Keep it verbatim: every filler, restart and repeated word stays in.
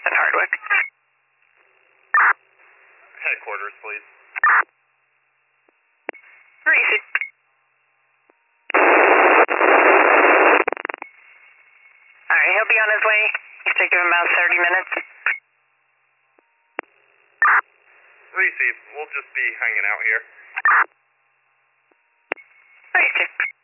twentieth and Hardwick. Headquarters, please. Greasy. Alright, he'll be on his way. You say give him about thirty minutes. Greasy, we'll just be hanging out here. Greasy.